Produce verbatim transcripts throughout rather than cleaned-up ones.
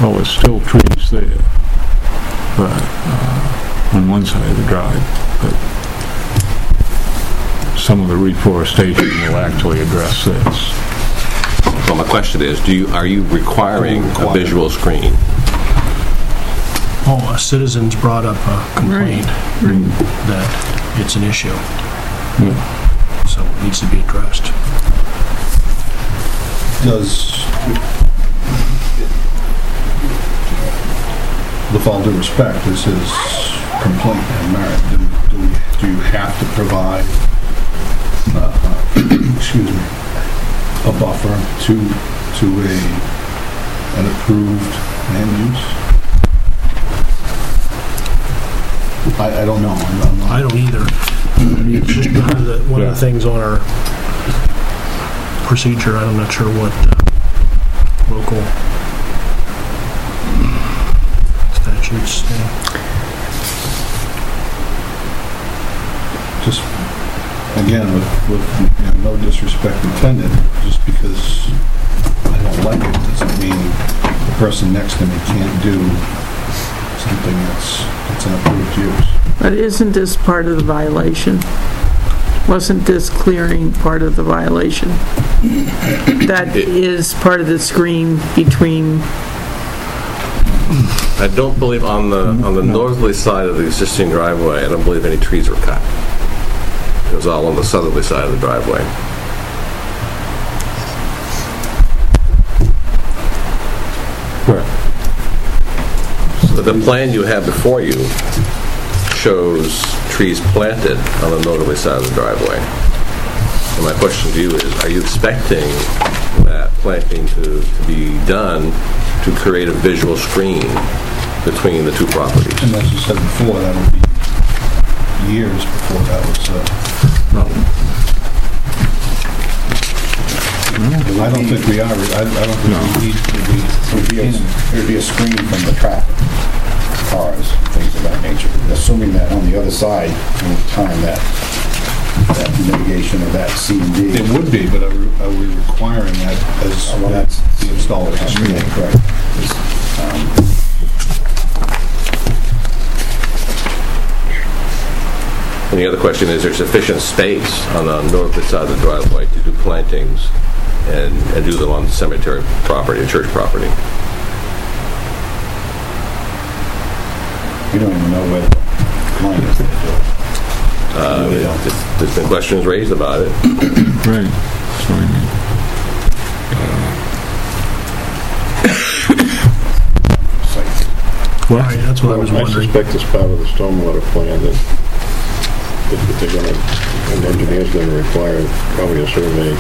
Well, there's still trees there, but uh, on one side of the drive, but some of the reforestation will actually address this. Well, my question is, do you are you requiring a visual screen? Oh, a citizen's brought up a complaint Right. that it's an issue, Yeah. so it needs to be addressed. Does, with all due respect, is his complaint and merit? Do, do, we, do you have to provide, uh, uh, excuse me, a buffer to to a an approved land use? I, I don't know. I'm, I'm not. I don't either. I mean, it's just one of the, one of the things on our procedure. I'm not sure what uh, local statutes say. Just, again, with, with you know, no disrespect intended, just because I don't like it doesn't mean the person next to me can't do something that's, that's an approved use. But isn't this part of the violation? Wasn't this clearing part of the violation? That is part of the screen between... I don't believe on the on the northerly side of the existing driveway, I don't believe any trees were cut. It was all on the southerly side of the driveway. Correct. But the plan you have before you shows trees planted on the northerly side of the driveway. And my question to you is, are you expecting that planting to, to be done to create a visual screen between the two properties? And as you said before, that would be years before that was... Uh, I don't think we are. I, I don't think No. we need to be... It would be a, it would be a screen from the traffic, cars, things of that nature. Assuming that on the other side, in time that that mitigation of that C and D. It would be, but are, are we requiring that as Well, that's the installer has to Yeah, make? correct. Um, And the other question is, there sufficient space on the northerly side of the driveway to do plantings and, and do them on cemetery property or church property? You don't even know where the line is. Uh, Really don't. there's- there's been questions raised about it. Right. That's what I mean. All right, that's what I was I wondering. suspect it's part of the stormwater plan that that they're going to, an engineer's going to require probably a survey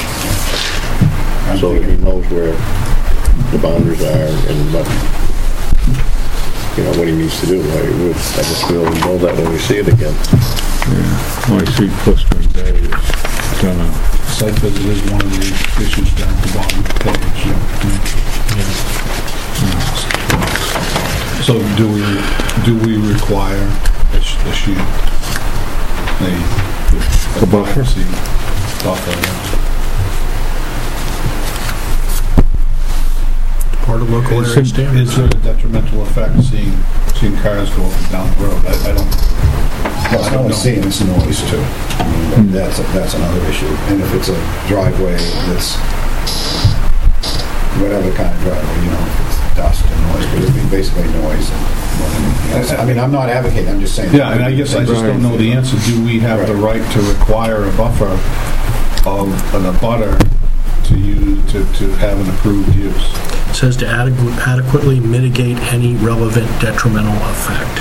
so that he knows where the boundaries are and what, you know, what he needs to do. I would, I just will know that when we see it again. Yeah. Well, I see Clifton Day is gonna... Site visit is one of the issues down at the bottom of the page. So do we, do we require a sh- a sheet, a, a buffer? privacy buffer? yeah. Part of local Is area it- standards. Is there a detrimental effect seeing, seeing cars go up and down the road? I, I don't, Well, I I don't don't know. see it's noise too. I mean, that- that's, a- that's another issue. And if it's a driveway that's whatever kind of driveway, you know, if it's dust and noise, but it'd be basically noise and more than anything else. I mean, I'm not advocating, I'm just saying. Yeah, and I guess I just don't know the answer. Do we have the right to require a buffer of an abutter to use, to, to have an approved use? It says to adequ- adequately mitigate any relevant detrimental effect.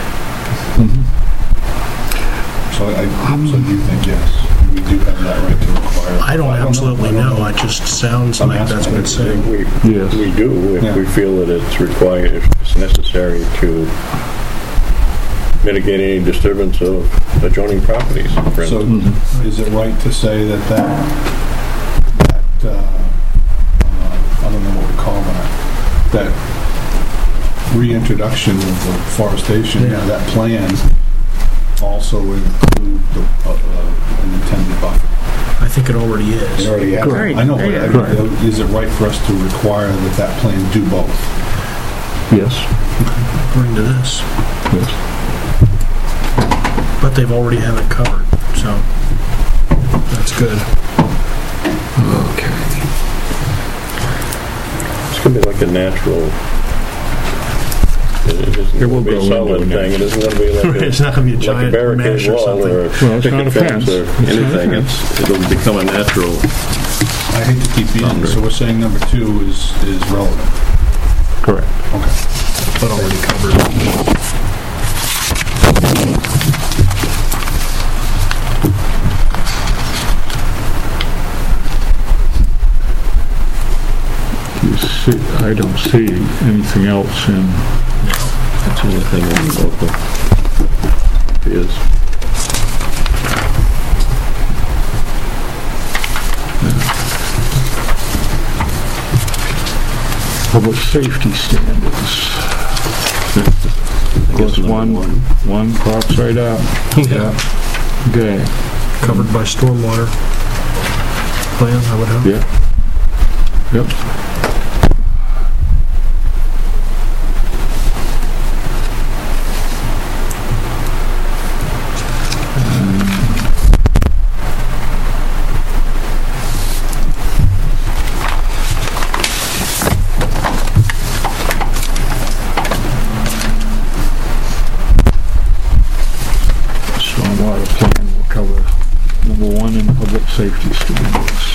So I, so you think yes, we do have that right to require? I don't absolutely I don't know. It just sounds I'm like that's what it's saying. We, Yes. we do, if Yeah. we feel that it's required, if it's necessary to mitigate any disturbance of adjoining properties, for So instance. is it right to say that that, that, uh, uh, I don't know what we call that, that reintroduction of the forestation, Yeah. that plan also include the, uh, uh, an intended buffer? I think it already is. It already has. Right. I know, but Yeah. I mean, is it right for us to require that that plan do both? Yes, according to this. yes. But they've already have it covered, so that's good. Okay. It's gonna be like a natural. It isn't It will gonna be go a into solid the thing. It isn't gonna be like a, It's not going to be a like a giant barricade mesh or wall something. or a Well, it's not a picket fence. fence or It's not a anything. fence. It's, it'll become a natural. I hate to keep beating, so we're saying number two is, is relevant. Correct. But already covered. You see, I don't see anything else in, That's the only thing in the local. Is. public safety standards. Of course, one, one pops right up. Yeah. Okay. Covered by stormwater plan, I would hope. Yeah. Yep. Stormwater plan will cover number one in public safety standards.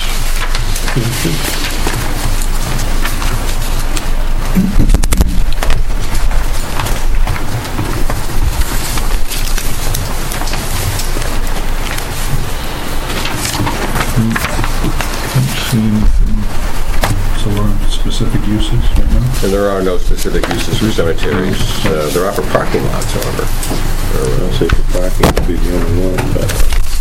Can't see anything. So we're on specific uses right now? And there are no specific uses for cemeteries. Uh, There are for parking lots, however. Or, I'll say for parking would be the only one, but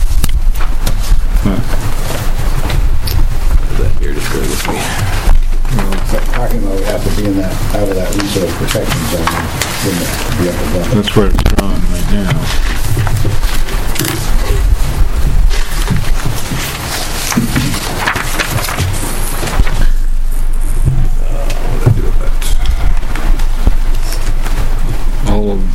that here just go with me. That parking lot would have to be in that, out of that resource protection zone, wouldn't it? Be up above it. That's where it's drawn right now. What do I do with that? All of,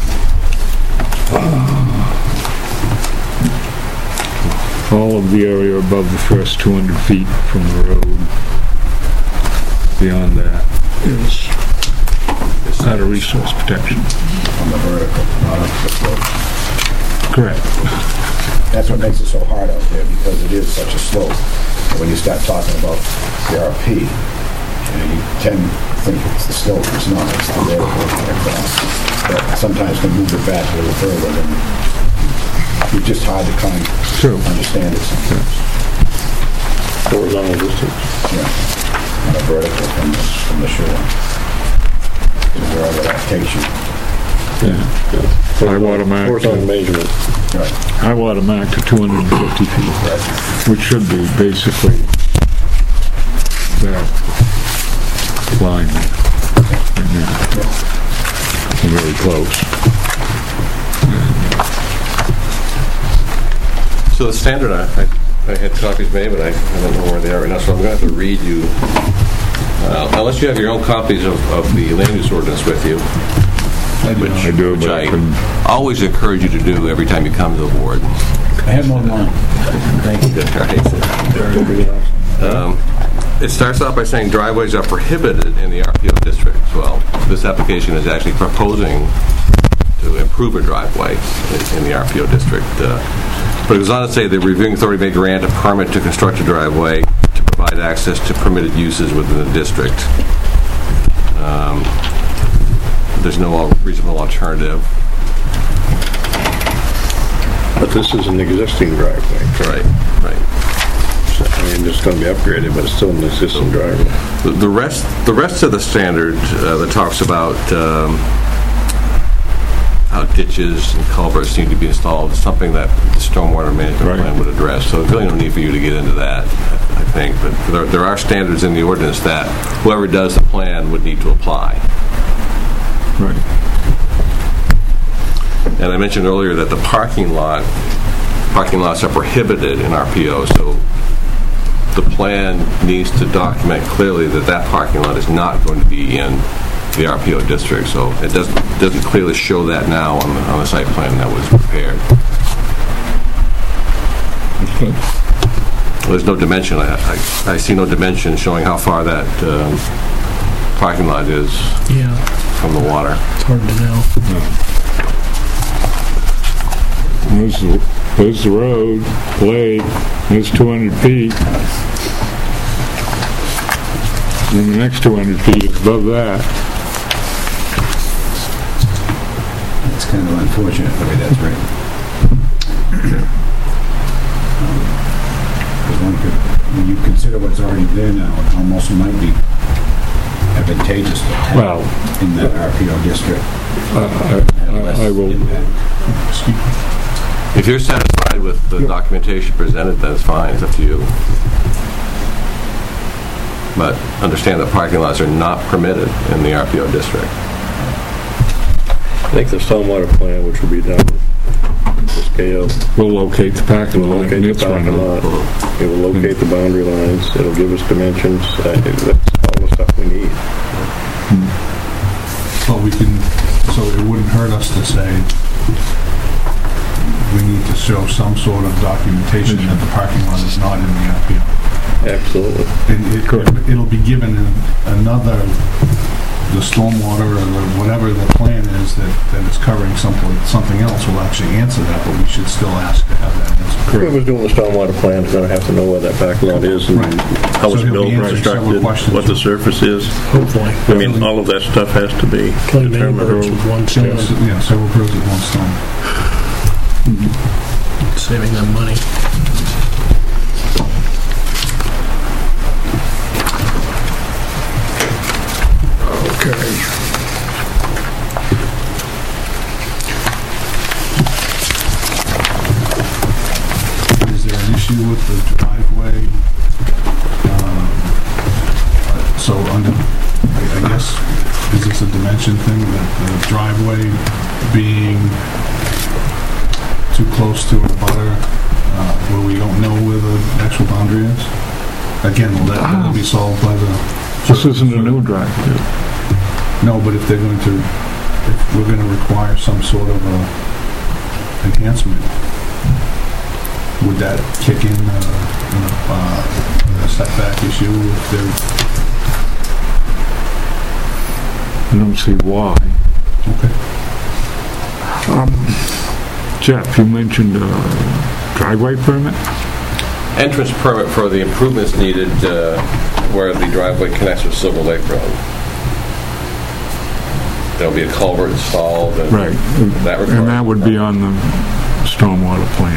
uh, all of the area above the first two hundred feet from the road. Beyond that is out of resource protection. On the vertical, not up the slope. Correct. That's what makes it so hard out there, because it is such a slope. And when you start talking about the R P, you know, you tend to think it's the slope, it's not, it's the vertical across. But sometimes can move it back a little further, and it's just hard to kind of True. understand it sometimes. horizontal distance. Yeah, on a vertical from the, from the shore to wherever that takes you. Yeah. High water mark. Horizontal measurement. Right. High water mark to two hundred fifty feet, which should be basically that line right now. Very close. So the standard, I, I, I had copies made, but I, I don't know where they are right now, so I'm going to have to read you, uh, unless you have your own copies of, of the land use ordinance with you, I do. which, I do, which but I I can- always encourage you to do every time you come to the board. I have no mind. Thank you. Um, It starts off by saying driveways are prohibited in the R P O district. Well, this application is actually proposing to improve a driveway in- in the R P O district. Uh, But it goes on to say the reviewing authority may grant a permit to construct a driveway to provide access to permitted uses within the district. Um, There's no al- reasonable alternative. But this is an existing driveway. Right, right. So, I mean, it's going to be upgraded, but it's still an existing driveway. The- The rest, the rest of the standard uh, that talks about um, how ditches and culverts need to be installed is something that the stormwater management Right. plan would address. So there's really no need for you to get into that, I think. But there, there are standards in the ordinance that whoever does the plan would need to apply. Right. And I mentioned earlier that the parking lot, parking lots are prohibited in R P O, so the plan needs to document clearly that that parking lot is not going to be in the R P O district, so it doesn't doesn't clearly show that now on the, on the site plan that was prepared. There's no dimension. I, I, I see no dimension showing how far that um, parking lot is Yeah, from the water. it's hard to know. There's the, there's the road, lake, there's two hundred feet. And the next two hundred feet is above that. It's kind of unfortunate the way that's written. Because one could, when you consider what's already there now, it almost might be advantageous to have Well, in that R P O district. uh, I, I will, Excuse me. If you're satisfied with the documentation presented, then it's fine. It's up to you. But understand that parking lots are not permitted in the R P O district. I think the stormwater plan, which will be done with S K O, we'll locate the parking will lot locate and the its parking runoff. lot. It will locate the boundary lines. It'll give us dimensions. I think that's all the stuff we need. So we can, so it wouldn't hurt us to say, we need to show some sort of documentation that the parking lot is not in the R P O. Absolutely. And it, it'll be given in another, the stormwater or the, whatever the plan is that, that is covering something, something else will actually answer that, but we should still ask to have that answer. Whoever's doing the stormwater plan is going to have to know where that parking lot is and Right. how So it's he'll built, be answering several constructed, questions. what the surface is. Hopefully. I mean, all of that stuff has to be Killing many birds determined. with one Yeah, stone, yeah, several birds with one stone. saving them money. Okay. Is there an issue with the driveway? Um, So under, I I guess, is this a dimension thing, that the driveway being too close to a butter, uh, where we don't know where the actual boundary is? Again, will that, will that be solved by the... This isn't a new driveway. No, but if they're going to, if we're gonna require some sort of a enhancement, would that kick in, uh, in a, uh, a setback issue if they're, I don't see why. okay? Jeff, you mentioned a driveway permit? Entrance permit for the improvements needed uh, where the driveway connects with Silver Lake Road. There'll be a culvert installed and Right. that And that would be on the stormwater plan.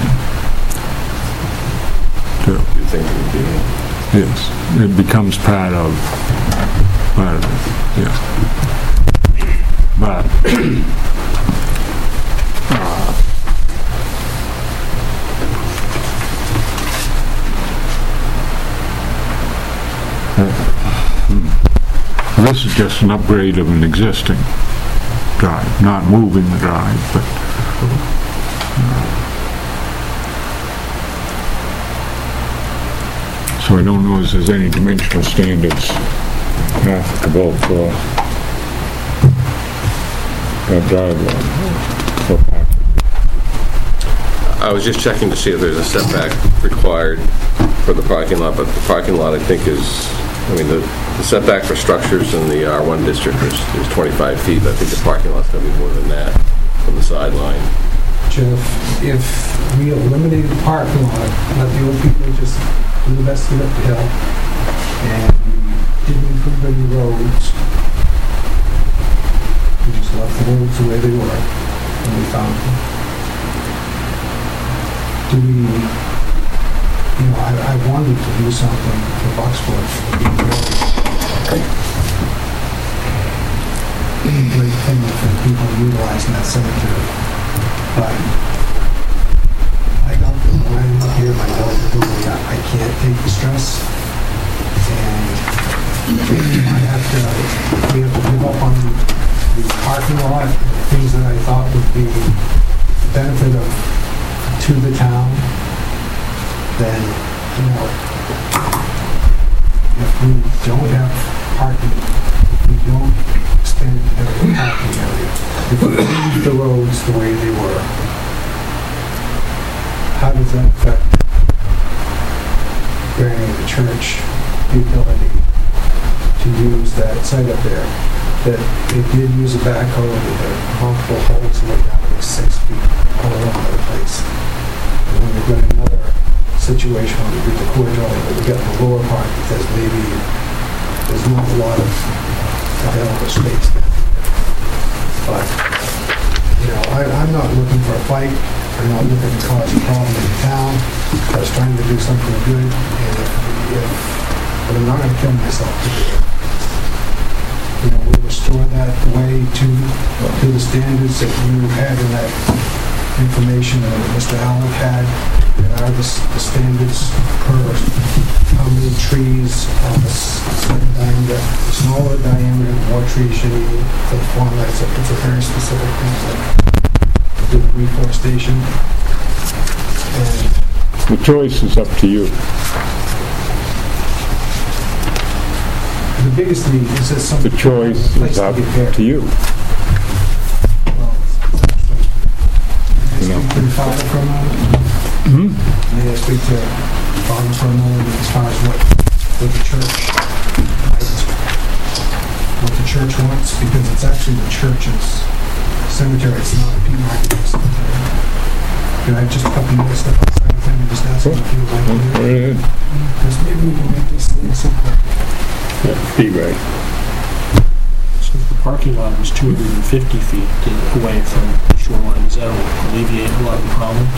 Too. You think it would be? Yes, it becomes part of, part of it, yeah. But, uh, this is just an upgrade of an existing drive, not moving the drive, but so I don't know if there's any dimensional standards applicable for a driveway. for parking. I was just checking to see if there's a setback required for the parking lot, but the parking lot, I think, is, I mean, the the setback for structures in the R one district is is twenty-five feet. I think the parking lot's going to be more than that from the sideline. Jeff, if we eliminated the parking lot, let the old people just do the best to get up the hill, and we didn't improve any roads, we just left the roads the way they were, and we found them. Do we, you know, I, I wanted to do something for Bucksport. Great thing for people utilizing that cemetery. But I got the line up here, my dog, I can't take the stress. And I have to, we have to give up on the parking lot, things that I thought would be a benefit of, to the town. Then, you know, if we don't have parking, if we don't expanded the parking area. If you leave the roads the way they were, how does that affect granting the church the ability to use that site up there? That it did use a backhoe, that there are multiple holes in it down to six feet all over the place. And when we've got another situation where we do the corridor, that we get in the lower part because maybe there's not a lot of available space there. But, you know, I, I'm not looking for a fight. I'm not looking to cause a problem in the town. I was trying to do something good, and if, if, but I'm not going to kill myself to do it. You know, we'll restore that way to, to the standards that you had in that information that Mister Allen had, that are the, the standards per how many trees on the certain diameter. The smaller diameter, the more trees you need for the farm. That's a, it's a very specific thing, like do reforestation. And The choice is up to you. the biggest need is that some The choice place is up to get there. to you. Well, May I speak to the father for a moment? Hmm? May I speak to the father for a moment as far as what, what the church, what the church wants? Because it's actually the church's cemetery, it's not a Pete Market cemetery. Can I have just a couple minutes step outside of him and just ask him if he would like to do Go it? ahead. Because maybe we can make this a little simpler. Be right. So if the parking lot was two hundred fifty feet away from the shoreline, does that alleviate a lot of the problems?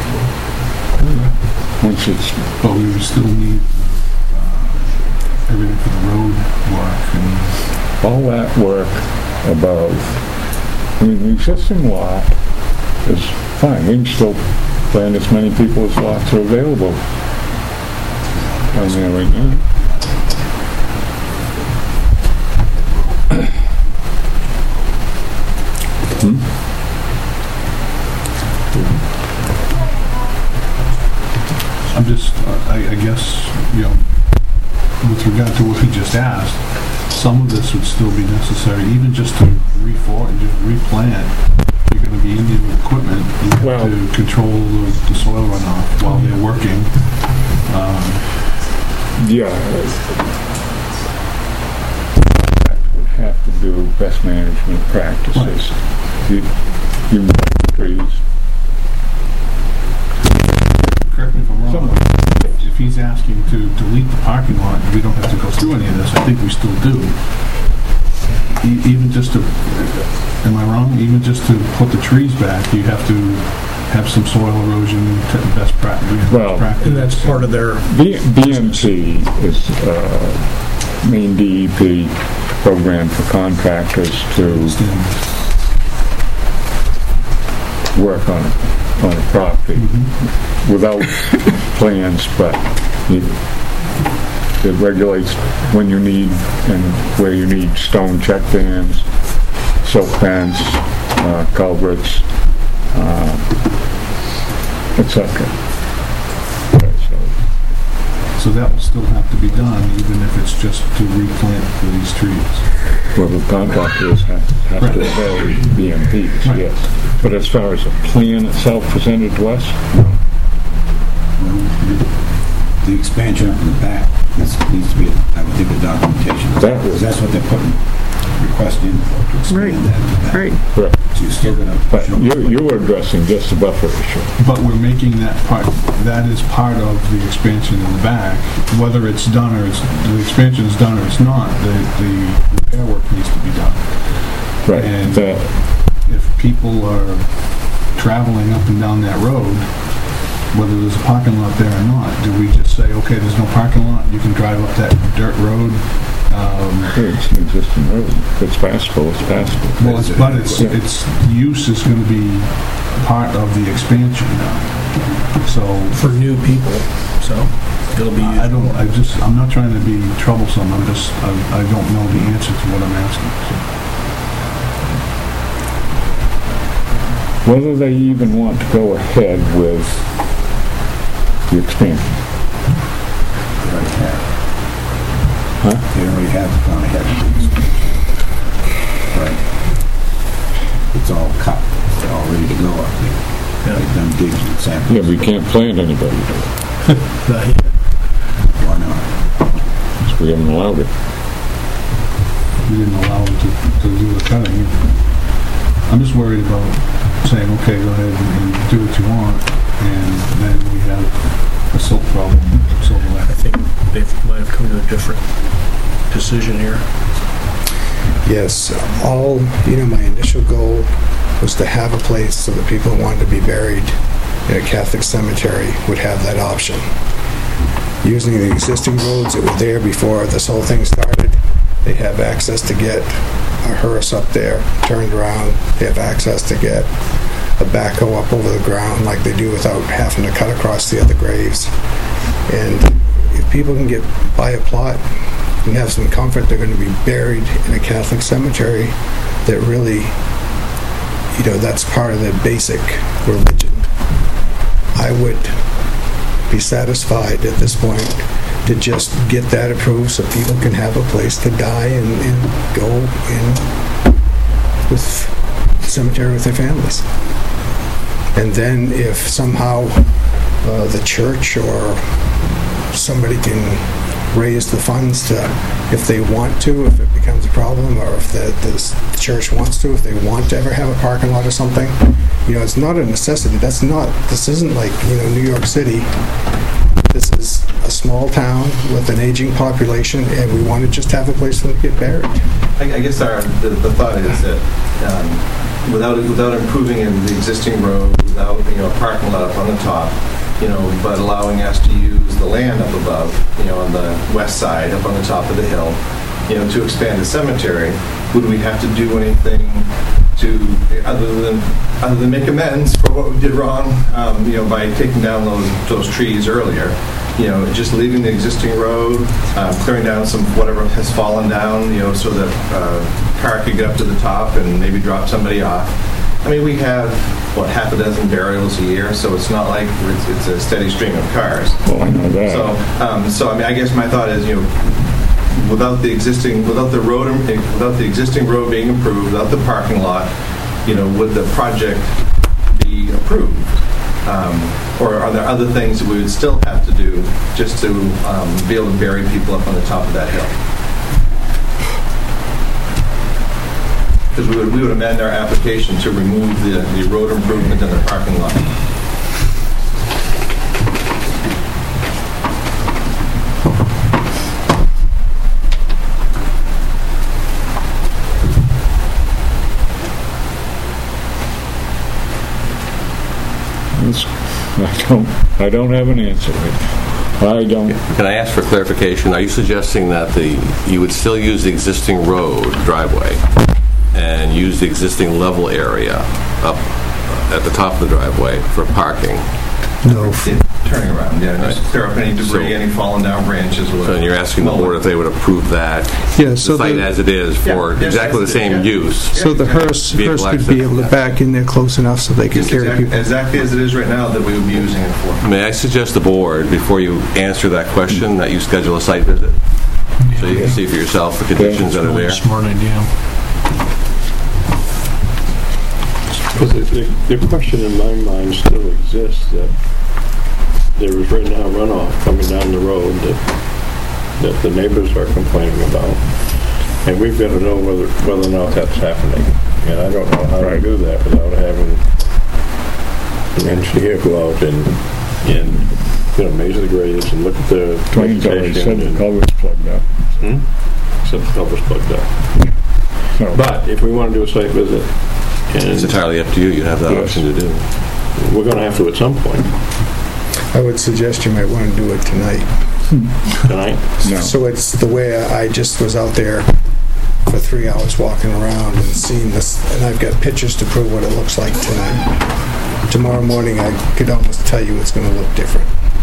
Once it's, But we would still need uh, everything for the road work and all that work above, I mean, the existing lot is fine. We can still plan as many people as lots are available down there right now. Hmm? I'm just, uh, I, I guess, you know, with regard to what he just asked, some of this would still be necessary, even just to refor and just replant. You're going to be Indian with equipment you have Well- to control the, the soil runoff while they're working. Um, Yeah. Would have to do best management practices. You, you move trees. correct me if I'm wrong. Someone. If he's asking to delete the parking lot, we don't have to go through any of this. I think we still do. E- even just to, am I wrong? Even just to put the trees back, you have to have some soil erosion t- best practice. Well, And that's part of their, B- BMC is uh, main D E P program for contractors to work on on a property without plans, but it, it regulates when you need and where you need stone check dams, silt fence, uh, culverts, uh, et cetera. So that will still have to be done, even if it's just to replant these trees. Well, the contractors have, have to obey B M Ps, Right. yes. But as far as the plan itself presented to us, no. The expansion up in the back, that needs to be, I would think, a documentation. That was- Because that's what they're putting request in for, to Right, expand that in the back. right. Correct. So you're still gonna But show. you, you were addressing just the buffer issue. But we're making that part, that is part of the expansion in the back. Whether it's done or it's, the expansion is done or it's not, the, the repair work needs to be done. Right. And That, if people are traveling up and down that road, whether there's a parking lot there or not, do we just say, okay, there's no parking lot, you can drive up that dirt road? Um, it's an existing road. If it's passable, it's passable. Well, it's, but it's, it's, use is gonna be part of the expansion now. So, for new people, so it'll be, I don't, I just, I'm not trying to be troublesome, I'm just, I, I don't know the answer to what I'm asking. Whether they even want to go ahead with the expansion. They already have. Huh? They already have gone ahead with the expansion. right? It's all cut, it's all ready to go up there. They've done digs and samples. Yeah, we can't plant anybody there. Not here. Why not? Because we haven't allowed it. We didn't allow them to, to do the cutting. I'm just worried about saying, okay, go ahead and, and do what you want, and then we have a silt problem, silver I left. think they might have come to a different decision here. Yes, all, you know, my initial goal was to have a place so that people who wanted to be buried in a Catholic cemetery would have that option. Using the existing roads that were there before this whole thing started, they have access to get a hearse up there, turned around. They have access to get a backhoe up over the ground like they do without having to cut across the other graves. And if people can get buy a plot and have some comfort, they're going to be buried in a Catholic cemetery that really, you know, that's part of their basic religion. I would be satisfied at this point to just get that approved so people can have a place to die and, and go in with cemetery with their families. And then if somehow uh, the church or somebody can raise the funds to, if they want to, if it becomes a problem, or if the, the church wants to, if they want to ever have a parking lot or something, you know, it's not a necessity. That's not, this isn't like, you know, New York City. This is a small town with an aging population, and we want to just have a place for them to get buried. I, I guess our the, the thought is that um, without without improving in the existing road, without you know a parking lot up on the top, you know, but allowing us to use the land up above, you know, on the west side, up on the top of the hill, you know, to expand the cemetery, would we have to do anything to other than other than make amends for what we did wrong, um, you know, by taking down those those trees earlier? You know, just leaving the existing road, um, clearing down some whatever has fallen down, you know, so that uh, car could get up to the top and maybe drop somebody off. I mean, we have what half a dozen burials a year, so it's not like it's, it's a steady stream of cars. Well, I know that. So, um, so I mean, I guess my thought is, you know, without the existing, without the road, without the existing road being improved, without the parking lot, you know, would the project be approved? Um, or are there other things that we would still have to do just to um, be able to bury people up on the top of that hill? Because we would, we would amend our application to remove the, the road improvement and the parking lot. I don't, I don't have an answer. I don't. Can I ask for clarification? Are you suggesting that the you would still use the existing road driveway and use the existing level area up at the top of the driveway for parking? No. Turning around, yeah, just clear up any debris, So- any fallen down branches. So you're asking the board if they would approve that, Yeah, the so site the, as it is, for Yeah, yes, exactly the yes, same yeah. use? so the hearse, Vehicle hearse could be access. able to back in there close enough so they could Just carry exactly, people. exactly as it is right now that we would be using it for. May I suggest the board, before you answer that question, that you schedule a site visit? So you can see for yourself the conditions that are there? Smart idea. Because the, the, the question in my mind still exists that there is right now runoff coming down the road that, that the neighbors are complaining about. And we've got to know whether, whether or not that's happening. And I don't know how to do that without having an engineer go out and, and, you know, measure the grades and look at the Twain's already said vegetation the and- culvert's plugged up. Hmm? Except the culvert's plugged up. So, But if we want to do a site visit, It's and entirely up to you. You have that Yes. option to do. we're going to have to at some point I would suggest you might want to do it tonight. tonight. no. So it's the way I just was out there for three hours walking around and seeing this, and I've got pictures to prove what it looks like tonight. Tomorrow morning, I could almost tell you it's going to look different.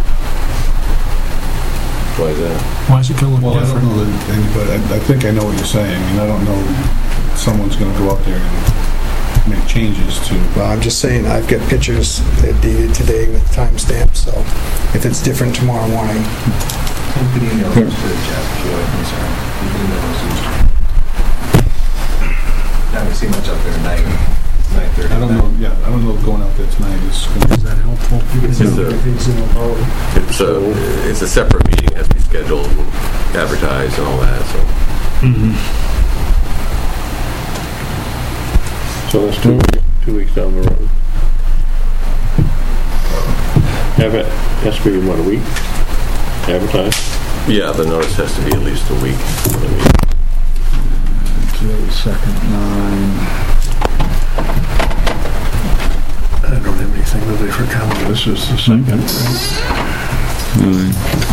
Why is that? Why is it going to Well, look I don't different? know that, and- but I, I think I know what you're saying. I mean, I don't know if someone's going to go out there and make changes to. Well, I'm just saying, I've got pictures that dated today with timestamps, so if it's different tomorrow morning, You could email those to Jeff if you have a concern. You can email those to see much up there at night, nine thirty. I don't know, yeah, I don't know if going out there tonight is gonna Is that helpful? It's just a- If it's in a boat. It's a, it's a separate meeting, it has to be scheduled and advertised and all that, so. So that's two, two weeks down the road. Have it, has to be, what, a week? Advertised? Yeah, the notice has to be at least a week. Till second, nine. I don't have anything really for calendar. This is the second, right? Nine.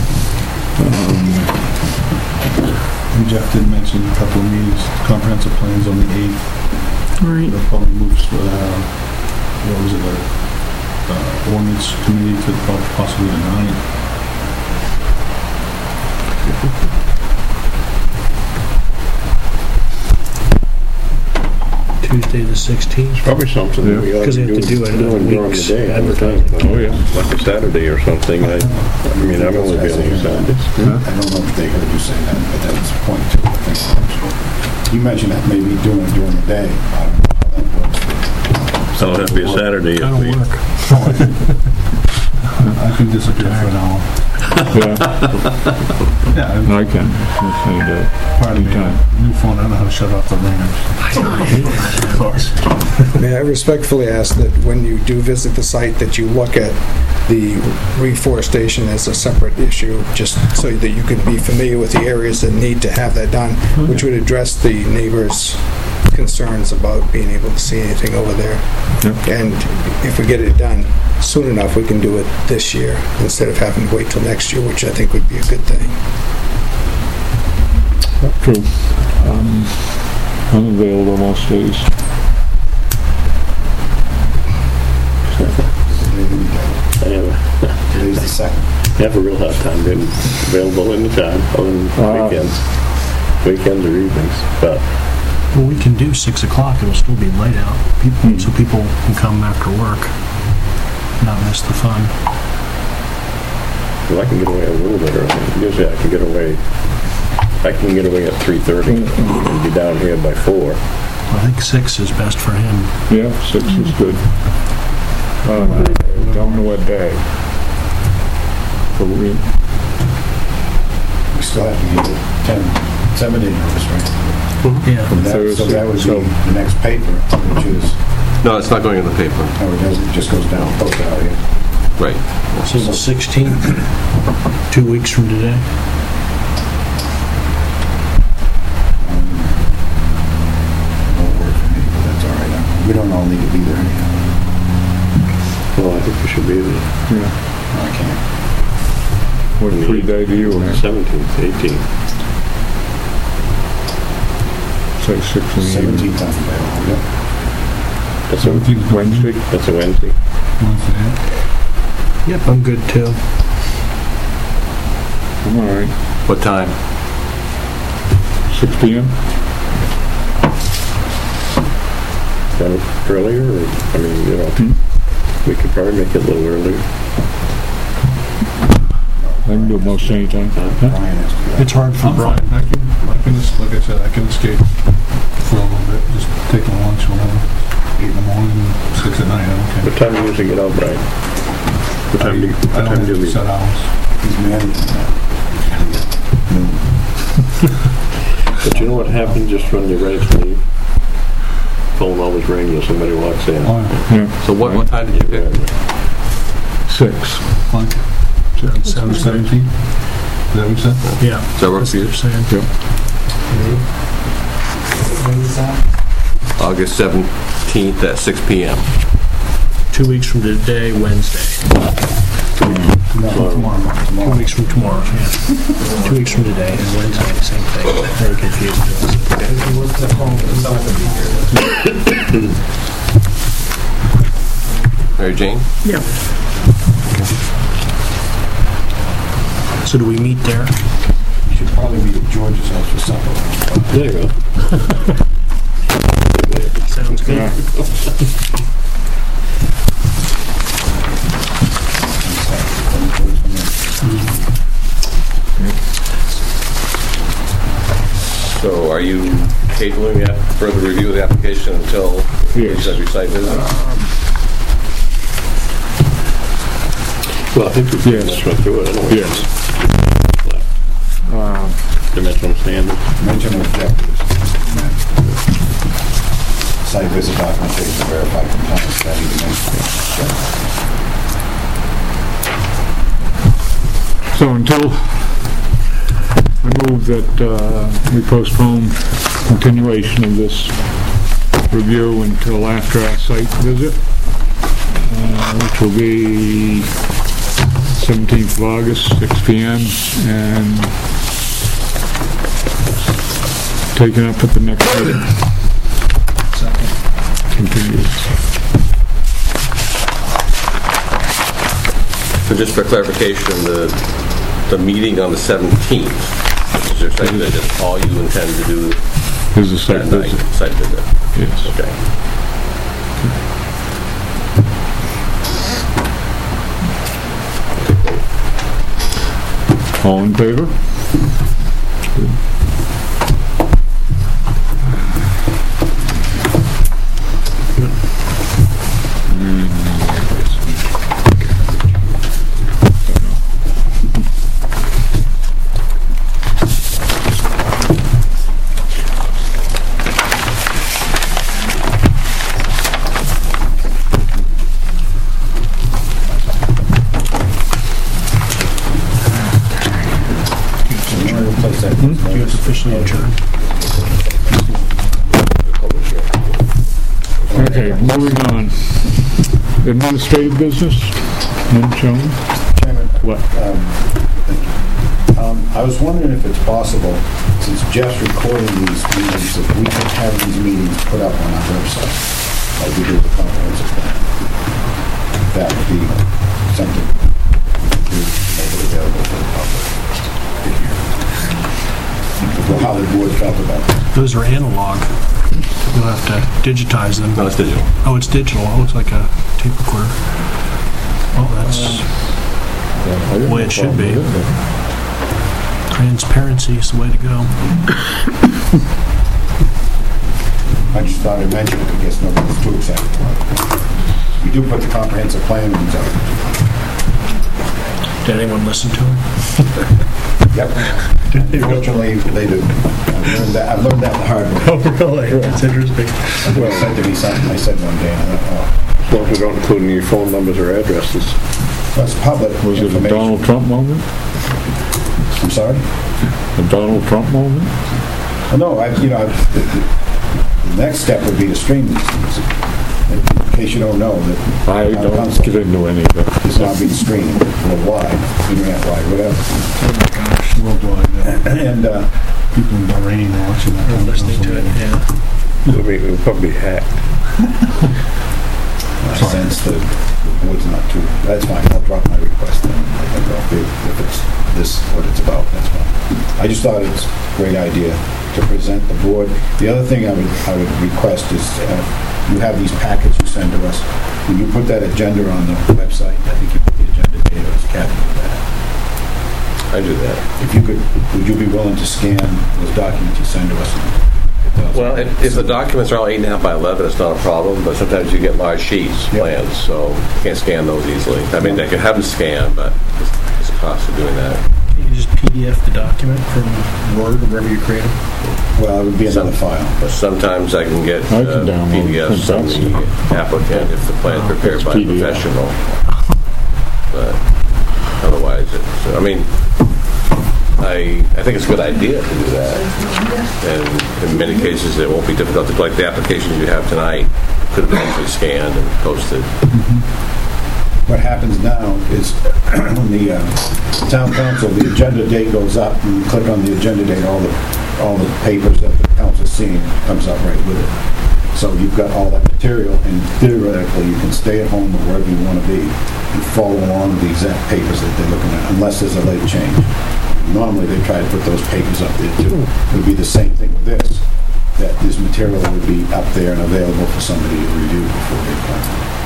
And Jeff did mention a couple of meetings, comprehensive plans on the eighth. Right. That probably moves, uh, what was it, uh, uh, ordinance committee to prob- possibly the ninth. Tuesday the sixteenth. Probably something that we ought Because to they have to do do it in doing during the weeks, day. advertising. Oh, yeah, like a Saturday or something. I, I mean, I'm only available Saturdays. I don't know if they heard you say that, but that's the point too, I think. You mentioned that maybe doing it during the day. I don't know how that works. So it'll have to be a Saturday if That'll we... work. I can disappear for an hour. Yeah, Yeah, I can. It's any day. pardon me, Anytime. new phone, I don't know how to shut off the ringers. Of course. May I respectfully ask that when you do visit the site, that you look at the reforestation as a separate issue, just so that you can be familiar with the areas that need to have that done, which would address the neighbors' concerns about being able to see anything over there. Yep. And if we get it done soon enough, we can do it this year instead of having to wait till next year, which I think would be a good thing. True. Um, I'm available most days. I have a, Today's the second. I have a real hard time getting available anytime, other than Ah. weekends. Weekends or evenings, but Well, we can do six o'clock. It'll still be light out, people, so people can come after work, not miss the fun. well, I can get away a little bit early. Usually I can get away, I can get away at three thirty and be down here by four. I think six is best for him. Yeah, six is good. Uh, don't know what day. But we, We still have to get the ten, seven day notice, right? Yeah. That- So Thursday, that would be so- the next paper, which is, No, it's not going in the paper. oh, it doesn't, it just goes down, post out here. Right. So the sixteenth, two weeks from today. Won't work for me, but that's all right. We don't all need to be there anyhow. Well, I think we should be there. yeah. I can't. What free day do you have? Seventeenth, eighteenth. Say six in the evening. Seventeenth, I'm available, yep. That's a, Wednesday? that's a Wednesday. Wednesday, yeah. Yep, I'm good too. I'm all right. What time? six P M? Done earlier, or, I mean, you know, we could probably make it a little earlier. I can do it most any time. Brian has to do that. It's hard for I'm Brian. fine, I can, I can, just- like I said, I can escape for a little bit, just take a lunch, whatever, eight in the morning, six at night, I don't care. What time do you usually get out, Brian? What time do you, I what don't time do you have leave? set hours. He's managing that. But you know what happens just when you're ready to leave? Phone always rings and somebody walks in. Oh, yeah, Yeah, So what, what time did you pick? six. fine. Seven, seventeen? Is that what you said? Yeah. Does that work for you? Saying. When is that? August seventeenth at six P M. Two weeks from today, Wednesday. No, tomorrow, Two tomorrow. weeks from tomorrow, yeah. Two weeks from today and Wednesday, same thing. Very confusing. What's the phone? Mary Jane? Yeah. So do we meet there? You should probably be at George's house for supper. There you go. Sounds good. Yeah. So are you tabling the app- further review of the application until Yes. every site visit? Well, I think we pretty Yes. much went through it anyway. Yes. Dimensional standards. Mention objectives. Site visit documentation to verify compliance, that even So until, I move that uh, we postpone continuation of this review until after our site visit, uh, which will be seventeenth of August, six P M, and taken up at the next meeting. Second. Continued. So just for clarification, the the meeting on the seventeenth, is your site visit, all you intend to do Is the site that night? visit? Site visit. Yes. Okay. All in favor? replace that. You have officially adjourned. Okay, moving on. Administrative business, none shown. Chairman, What? um, um, I was wondering if it's possible, since Jeff's recording these meetings, if we could have these meetings put up on our website, like we did the comprehensive plan. That would be something to make it available for the public to hear. Well, how the board felt about it. Those are analog. You'll have to digitize them. No, it's digital. Oh, it's digital. Oh, it looks like a tape recorder. Oh, that's the way it should be. Transparency is the way to go. I just thought I'd mention it, I guess nobody's too excited about it. We do put the comprehensive plan in there. Did anyone listen to him? Yep. Unfortunately, they do. I've learned that, I've learned that the hard way. Oh, really? That's interesting. Somebody said to me something, I said one day, and I thought, As long as you don't include any phone numbers or addresses. oh, that's public Was it a information. Donald Trump moment? I'm sorry? A Donald Trump moment? Well, no, I, you know, I- the, the, the next step would be to stream these things. In case you don't know, that I Town don't council get into any of it. is now being streamed worldwide, internet-wide, whatever. Oh my gosh, worldwide, yeah. And, uh, People in Bahrain are watching that. Or on listening to it, council. yeah. It'll be, it'll probably be hacked. I sense that the board's not too, that's fine, I'll drop my request then. I think I'll be, if it's this, what it's about, that's fine. I just thought it was a great idea to present the board. The other thing I would, I would request is, uh, you have these packets you send to us. When you put that agenda on the website, I think you put the agenda date as capital that. I do that. If you could, would you be willing to scan those documents you send to us? Well, if if the documents are all eight and a half by eleven, it's not a problem, but sometimes you get large sheets, Yep. plans, so you can't scan those easily. I mean, they could have them scanned, but it's it's a cost of doing that. You can just P D F the document from Word or wherever you create it. Well, it would be another file. But sometimes I can get I can uh, download P D Fs from printouts. the applicant if the plan's prepared It's by a P D F. professional. But otherwise, it's, I mean, I, I think it's a good idea to do that. And in many cases, it won't be difficult to, like the applications you have tonight, could have been actually scanned and posted. What happens now is when the uh, town council, the agenda date goes up, and you click on the agenda date, all the, all the papers that the council's seeing comes up right with it. So you've got all that material, and theoretically, you can stay at home or wherever you want to be and follow along with the exact papers that they're looking at, unless there's a late change. Normally, they try to put those papers up there too. It would be the same thing with this, that this material would be up there and available for somebody to review before they come.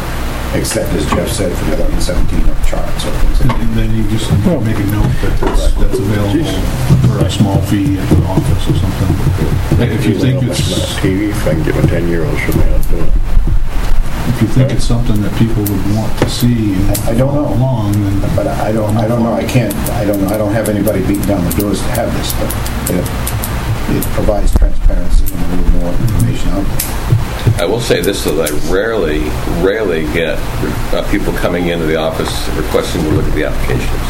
except as Jeff said, for the other one seventeen or charts or things And like and then you just make a note that that's, that's available for a small fee at the office or something. If you think it's, T V, if I can get my ten-year-olds from out to it. if you think it's something that people would want to see and I don't know. along, then that. But I don't, I don't know, I can't, I don't know, I don't have anybody beating down the doors to have this, but it, it provides transparency and a little more information out there. I will say this, that I rarely, rarely get uh, people coming into the office requesting to look at the applications.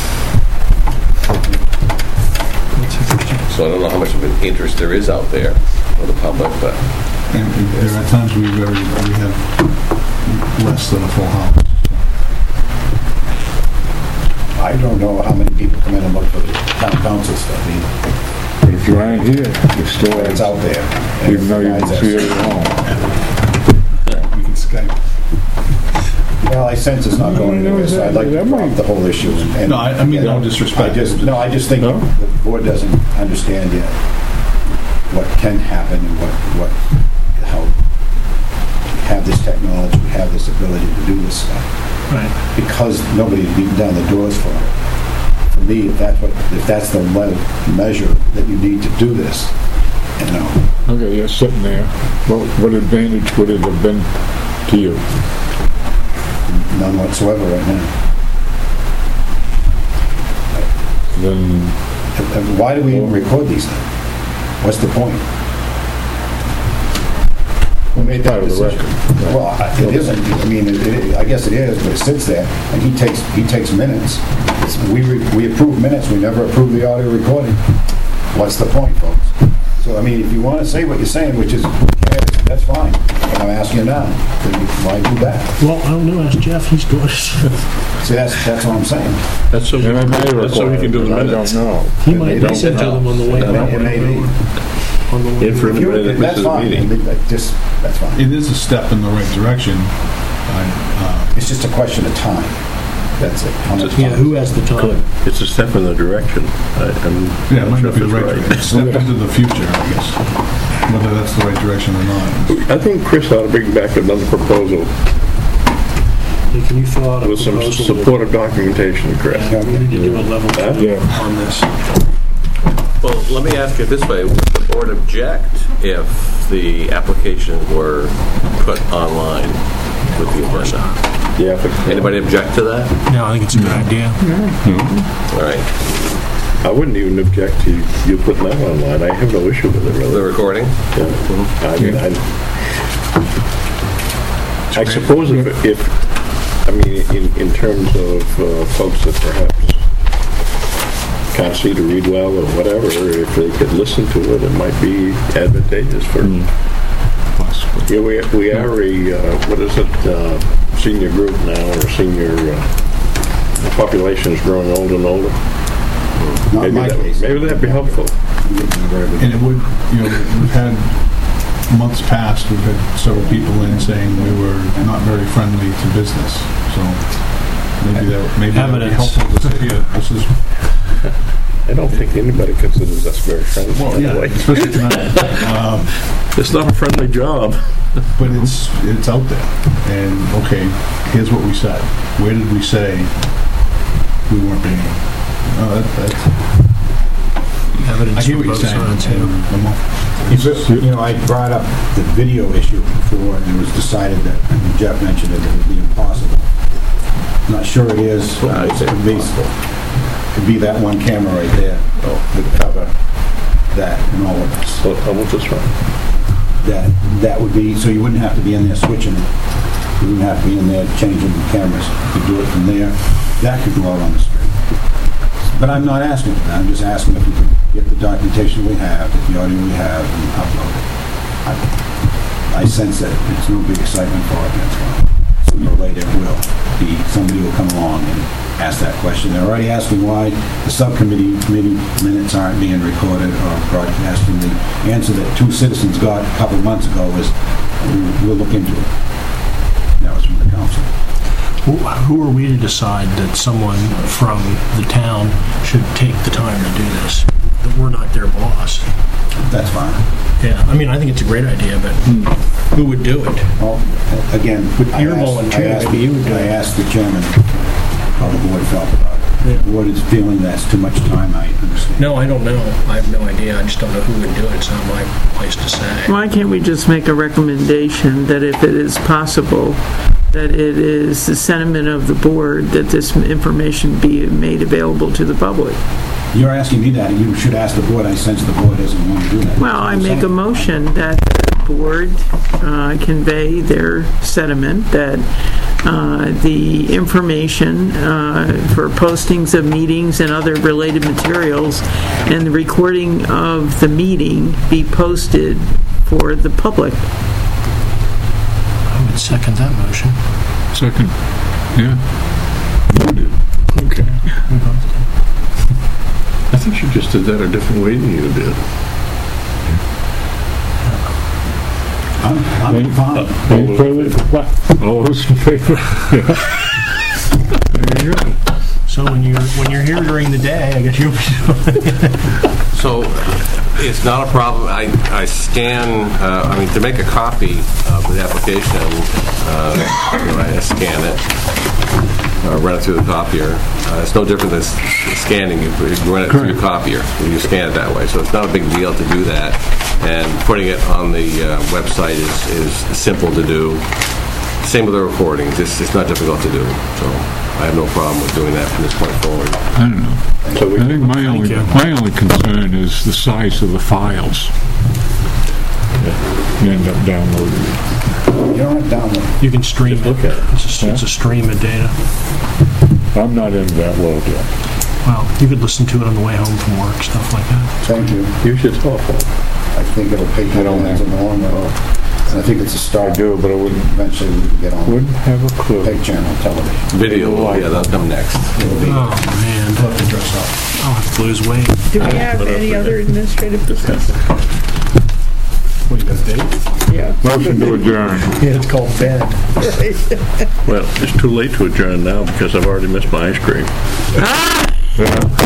So I don't know how much of an interest there is out there for the public, but and there are times we very, we have less than a full house. I don't know how many people come in and look for the town council stuff either. But if you aren't here, you still, It's out there. even though you can see it at home. We can Skype. Well, I sense it's not going anywhere, so I'd like to drop the whole issue. and- and- No, I- I mean, no disrespect. I just, no, I just think No? the board doesn't understand yet what can happen and what, what, how we have this technology, we have this ability to do this stuff. Right. Because nobody's beaten down the doors for it. For me, if that's what, if that's the le- measure that you need to do this, you know, Okay, you're sitting there. What, what advantage would it have been to you? none whatsoever right now. Then, And- and Why do we even record these things? What's the point? Who made that Part of the decision? record. Well, I- it isn't, I mean, it- it- I guess it is, but it sits there, and he takes, he takes minutes. It's- We, re- we approve minutes, we never approve the audio recording. What's the point, folks? So, I mean, if you want to say what you're saying, which is, who cares, that's fine. But I'm asking you now, then why do that? Well, I don't know, ask Jeff, he's doing it. See, that's, that's what I'm saying. That's so, and I may that's so we can do the require it, minutes. I don't know. He might don't listen to know. them on the way It back. may be. On the way In for back. If you- minute, That's misses a fine, meeting. Like, just, that's fine. It is a step in the right direction. I, uh, It's just a question of time. That's it. How much Yeah, time? who has the time? It's a step in the direction. I- I'm yeah, it not might sure not be if the it's right right. direction. Step into the future, I guess. Whether that's the right direction or not. I think Chris ought to bring back another proposal Hey, can you fill out a with some proposal? supportive documentation, Chris. We need to do a level two Yeah. on this. well, let me ask you this way. Would the board object if the applications were put online with the agenda? Yeah, but Anybody object to that? No, I think it's a good idea. All right. I wouldn't even object to you putting that online. I have no issue with it, The really. recording? Yeah. I mean, I, I suppose if, if, I mean, in, in terms of uh, folks that perhaps can't see to read well or whatever, if they could listen to it, it might be advantageous for them. Yeah, we, we are a, uh, what is it, uh, senior group now, or senior, uh, the population is growing older and older. Not in Maybe my that, case. maybe that'd be helpful. And it would, you know, we've had months past, we've had several people in saying we were not very friendly to business. So maybe that, maybe that would be Evidence. helpful to say, yeah, this is, I don't think anybody considers us very friendly. well, yeah, anyway. especially tonight. Um, It's not a friendly job. But it's, it's out there. And, okay, here's what we said. Where did we say we weren't being, uh, that, that's, I Evidence hear from what you're both saying. sides, yeah. I'm all- It's just, you know, I brought up the video issue before, and it was decided that, and Jeff mentioned it, it would be impossible. Not sure it is. Uh, it's It could be, could be that one camera right there, would cover that and all of us. So, how about this one? That, that would be, so you wouldn't have to be in there switching, you wouldn't have to be in there changing the cameras. You could do it from there. That could go out on the street. But I'm not asking for that, I'm just asking if we can get the documentation we have, get the audio we have, and upload it. I, I sense that it's no big excitement for it, that's fine. Sooner or later it will be, somebody will come along and ask that question. They're already asking why the subcommittee meeting minutes aren't being recorded or broadcast, and the answer that two citizens got a couple of months ago was, we'll look into it. That was from the council. Who who are we to decide that someone from the town should take the time to do this? That we're not their boss. That's fine. Yeah, I mean, I think it's a great idea, but who would do it? Well, again, I You're asked- volunteering, I asked- maybe you would do I it. asked the chairman how the board felt about it. The board is feeling that's too much time, I understand. No, I don't know. I have no idea. I just don't know who would do it. It's not my place to say. Why can't we just make a recommendation that if it is possible, that it is the sentiment of the board that this information be made available to the public? You're asking me that, and you should ask the board. I sense the board doesn't want to do that. Well, I make a motion that the board uh, convey their sentiment that uh, the information uh, for postings of meetings and other related materials and the recording of the meeting be posted for the public. I would second that motion. Second, yeah. Voted. Okay. I think you just did that a different way than you did. I'm, I'm fine. Any further, all those in favor? Yeah. There you go. So when you're when you're here during the day, I guess you'll be. So it's not a problem. I, I scan, uh, I mean, to make a copy of the application, uh, you know, I scan it, uh, run it through the copier. Uh, it's no different than s- scanning. You, you run it through your copier. You scan it that way. So it's not a big deal to do that. And putting it on the uh, website is, is simple to do. Same with the recordings. It's, it's not difficult to do. So I have no problem with doing that from this point forward. I don't know. I think my only, you. my only concern is the size of the files. You end up downloading it. You don't have to download. You can stream it. look at it. It's a, it's a stream of data. I'm not into that world yet. Well, you could listen to it on the way home from work, stuff like that. Thank you. You should awful. I think it'll pay I don't dividends in the long run. And I think it's a start. I do, but I wouldn't, Eventually, we can get on wouldn't have a clue. pay channel television. Video, yeah, that'll come next. It'll be, Oh, man. we'll have to dress up. I'll have to lose weight. Do we have any other administrative business? What, you got a date? Yeah. Motion to adjourn. Yeah, it's called bed. Well, it's too late to adjourn now because I've already missed my ice cream. Yeah.